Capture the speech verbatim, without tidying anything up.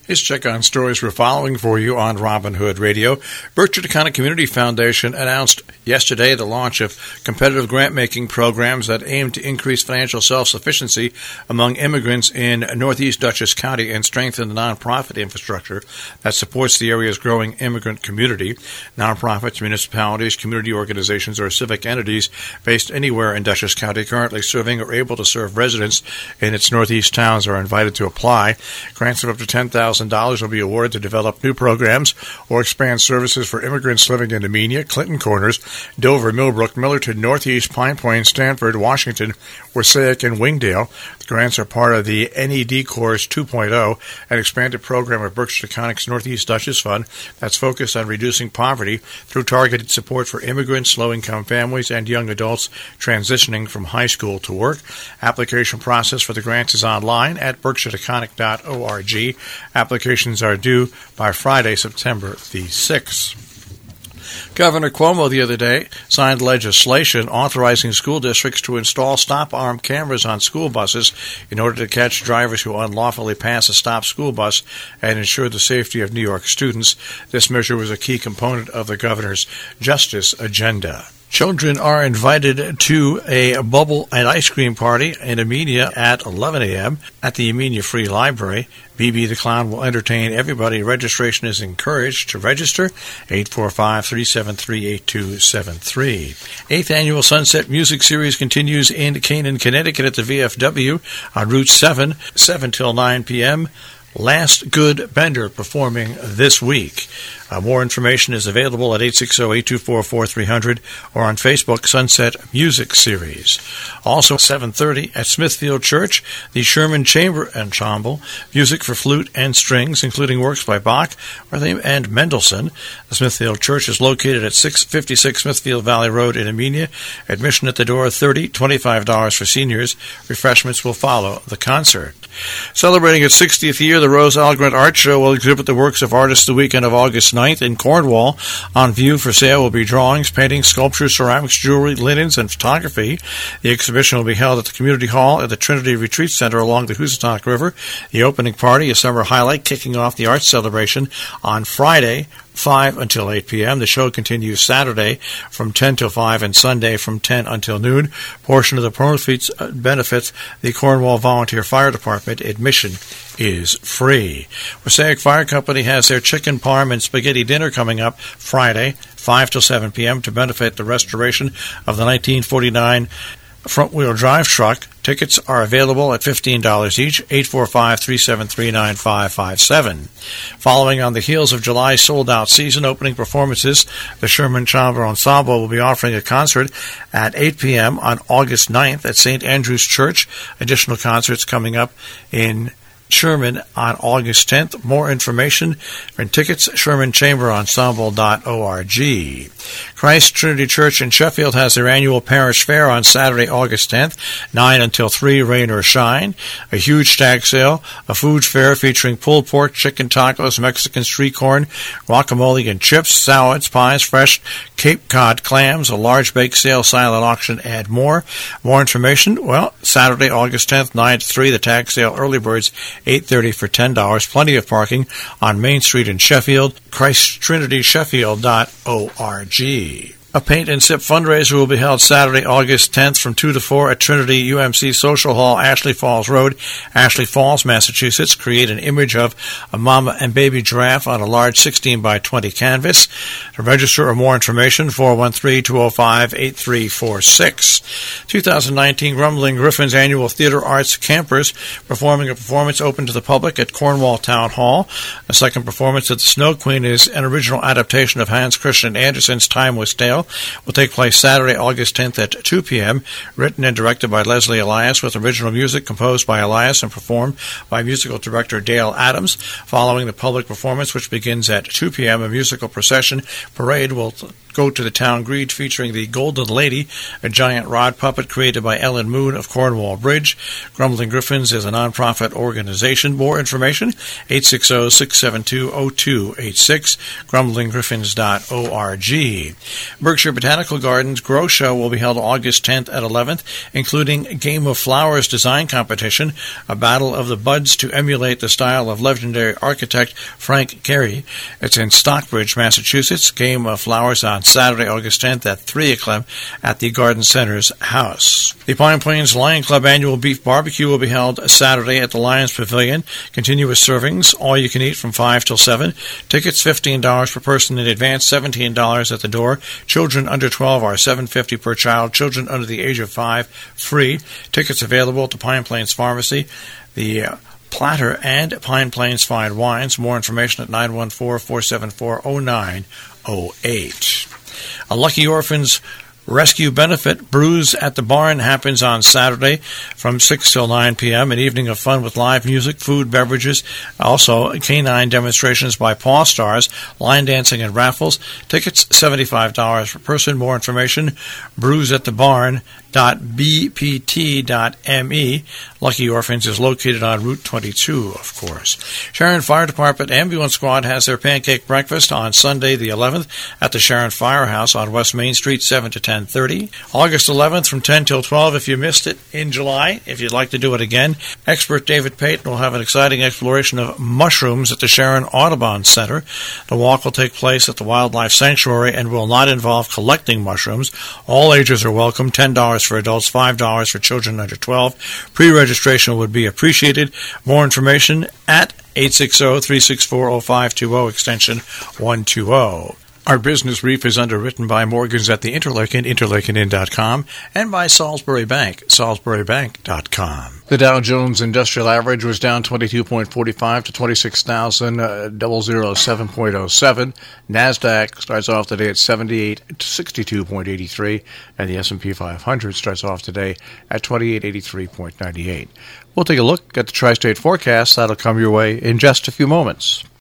Here's a check on stories we're following for you on Robin Hood Radio. Berkshire Taconic Community Foundation announced yesterday the launch of competitive grant-making programs that aim to increase financial self-sufficiency among immigrants in northeast Dutchess County and strengthen the nonprofit infrastructure that supports the area's growing immigrant community. Nonprofits, municipalities, community organizations, or civic entities based anywhere in Dutchess County currently serving or able to serve residents in its northeast towns are invited to apply. Grants of up to ten thousand dollars will be awarded to develop new programs or expand services for immigrants living in Amenia, Clinton Corners, Dover, Millbrook, Millerton, Northeast, Pine Point, Stanford, Washington, Wassaic, and Wingdale. The grants are part of the N E D Course two point oh, an expanded program of Berkshire Taconic's Northeast Dutchess Fund that's focused on reducing poverty through targeted support for immigrants, low-income families, and young adults transitioning from high school to work. Application process for the grants is online at berkshire taconic dot org. Applications are due by Friday, September the sixth. Governor Cuomo the other day signed legislation authorizing school districts to install stop-arm cameras on school buses in order to catch drivers who unlawfully pass a stopped school bus and ensure the safety of New York students. This measure was a key component of the governor's justice agenda. Children are invited to a bubble and ice cream party in Amenia at eleven a.m. at the Amenia Free Library. B B the Clown will entertain everybody. Registration is encouraged. To register, eight four five, three seven three, eight two seven three. Eighth Annual Sunset Music Series continues in Canaan, Connecticut at the V F W on Route seven, seven till nine p.m. Last Good Bender performing this week. Uh, more information is available at eight six zero, eight two four, four three zero zero or on Facebook, Sunset Music Series. Also at seven thirty at Smithfield Church, the Sherman Chamber Ensemble, music for flute and strings, including works by Bach and Mendelssohn. The Smithfield Church is located at six fifty-six Smithfield Valley Road in Amenia. Admission at the door, thirty dollars, twenty-five dollars for seniors. Refreshments will follow the concert. Celebrating its sixtieth year, the Rose Algren Art Show will exhibit the works of artists the weekend of August ninth in Cornwall. On view for sale will be drawings, paintings, sculptures, ceramics, jewelry, linens, and photography. The exhibition will be held at the Community Hall at the Trinity Retreat Center along the Housatonic River. The opening party, a summer highlight, kicking off the art celebration on Friday, five until eight p.m. The show continues Saturday from ten till five and Sunday from ten until noon. Portion of the proceeds benefits the Cornwall Volunteer Fire Department. Admission is free. Wassaic Fire Company has their chicken parm and spaghetti dinner coming up Friday, five till seven p.m. to benefit the restoration of the nineteen forty-nine front-wheel drive truck. Tickets are available at fifteen dollars each, eight four five, three seven three, nine five five seven. Following on the heels of July's sold-out season opening performances, the Sherman Chamber Ensemble will be offering a concert at eight p.m. on August ninth at Saint Andrew's Church. Additional concerts coming up in Sherman on August tenth. More information and tickets, sherman chamber ensemble dot org. Christ Trinity Church in Sheffield has their annual parish fair on Saturday, August tenth, nine until three, rain or shine. A huge stag sale, a food fair featuring pulled pork, chicken tacos, Mexican street corn, guacamole and chips, salads, pies, fresh Cape Cod clams, a large bake sale, silent auction, and more. More information, well, Saturday, August tenth, nine to three, the tag sale, early birds, eight thirty for ten dollars. Plenty of parking on Main Street in Sheffield. Christ Trinity Sheffield dot org. A paint and sip fundraiser will be held Saturday, August tenth from two to four at Trinity U M C Social Hall, Ashley Falls Road, Ashley Falls, Massachusetts. Create an image of a mama and baby giraffe on a large sixteen by twenty canvas. To register or more information, four one three, two oh five, eight three four six. twenty nineteen Grumbling Griffins Annual Theater Arts Campers performing a performance open to the public at Cornwall Town Hall. The second performance of The Snow Queen is an original adaptation of Hans Christian Andersen's Time Was Stale. Will take place Saturday, August tenth at two p.m. Written and directed by Leslie Elias, with original music composed by Elias and performed by musical director Dale Adams. Following the public performance, which begins at two p.m., a musical procession parade will go to the town green featuring the Golden Lady, a giant rod puppet created by Ellen Moon of Cornwall Bridge. Grumbling Griffins is a nonprofit organization. More information, eight six zero, six seven two, zero two eight six, grumbling griffins dot org. Berkshire Berkshire Botanical Gardens Grow Show will be held August tenth at eleventh, including Game of Flowers design competition, a battle of the buds to emulate the style of legendary architect Frank Gehry. It's in Stockbridge, Massachusetts. Game of Flowers on Saturday, August tenth at three o'clock at the Garden Center's house. The Pine Plains Lion Club annual beef barbecue will be held Saturday at the Lions Pavilion. Continuous servings, all you can eat from five till seven. Tickets fifteen dollars per person in advance, seventeen dollars at the door. Children under twelve are seven dollars and fifty cents per child. Children under the age of five, free. Tickets available at the Pine Plains Pharmacy, the uh, Platter, and Pine Plains Fine Wines. More information at nine one four, four seven four, zero nine zero eight. A Lucky Orphans Rescue Benefit Brews at the Barn happens on Saturday from six till nine p.m. An evening of fun with live music, food, beverages, also canine demonstrations by Paw Stars, line dancing and raffles. Tickets seventy-five dollars per person. More information, brews at the barn dot b p t dot m e. Lucky Orphans is located on Route twenty-two, of course. Sharon Fire Department Ambulance Squad has their pancake breakfast on Sunday the eleventh at the Sharon Firehouse on West Main Street, seven to ten thirty. August eleventh from ten till twelve if you missed it in July. If you'd like to do it again, expert David Payton will have an exciting exploration of mushrooms at the Sharon Audubon Center. The walk will take place at the Wildlife Sanctuary and will not involve collecting mushrooms. All ages are welcome, ten dollars for adults, five dollars for children under twelve. Pre-registration would be appreciated. More information at eight six zero, three six four, zero five two zero, extension one two zero. Our business brief is underwritten by Morgans at the Interlaken, interlaken inn dot com, and by Salisbury Bank, salisbury bank dot com. The Dow Jones Industrial Average was down twenty-two point four five to twenty-six thousand seven point oh seven. NASDAQ starts off today at seventy-eight sixty-two point eight three, and the S and P five hundred starts off today at twenty-eight eighty-three point nine eight. We'll take a look at the tri-state forecast. That'll come your way in just a few moments.